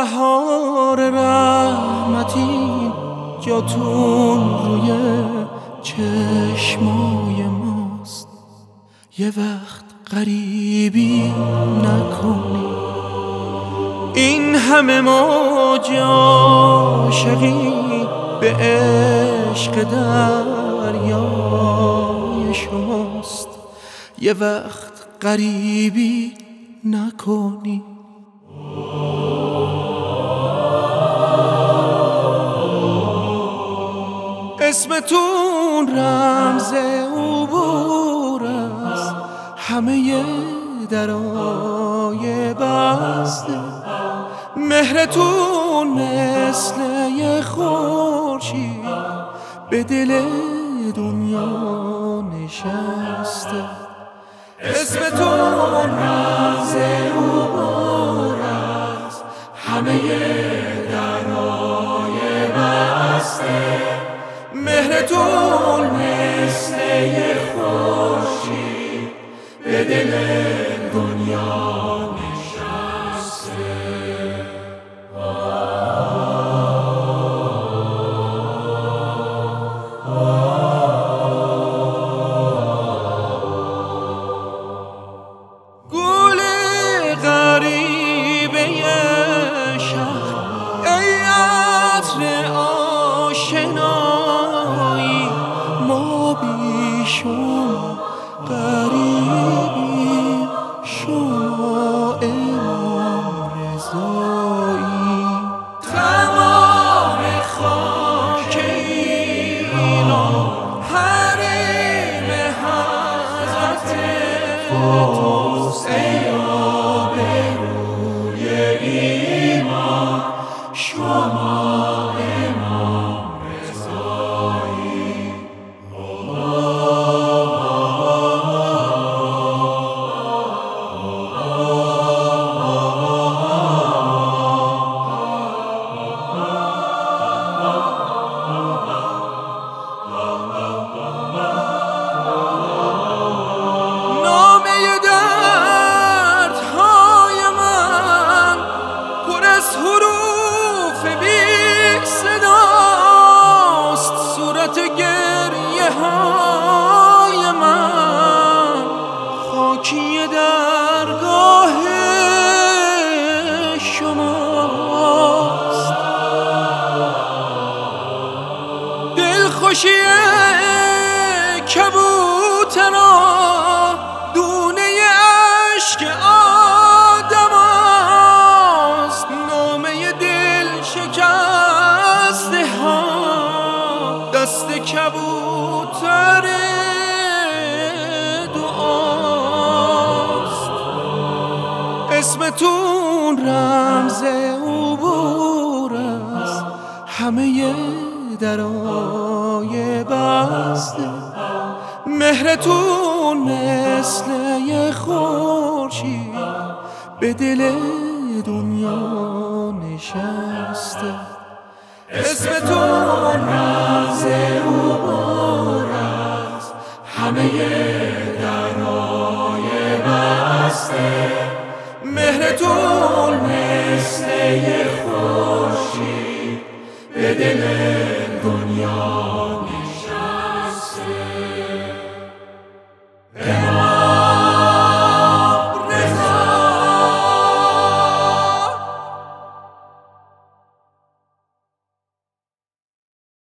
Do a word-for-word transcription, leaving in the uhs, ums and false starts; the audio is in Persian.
بهار رحمتین جاتون روی چشمای ماست. یه وقت غریبی نکنی، این همه موج عاشقی به عشق دریای شماست. یه وقت غریبی نکنی. اسمتون رمز عبور است، همه درای بسته. مهرتون مثل یه خورشید به دل دنیا نشسته. اسمتون رمز عبور است، همه درای بسته. مهرتون مثل یه خورشید به دل دنیا نشسته. گل غریبه شهر، ای عطر آشنایی، ما بی شما غریبیم، شما امام رضایی. تمام خاک ایران حریم حضرت توست، ای آبروی ایمان، شما امام رضایی. حروف بی صداست، صورت گریه های من خاکی درگاه شماست. دلخوشی کبوتران دونه اشک دست کبوتر دعاست. اسمتون رمز عبور است، همه درای بسته. مهرتون مثل یه خورشید به دل دنیا نشسته. اسمتون رمز عبور است، همه درای بسته. مهرتون مثل یه خورشید به دل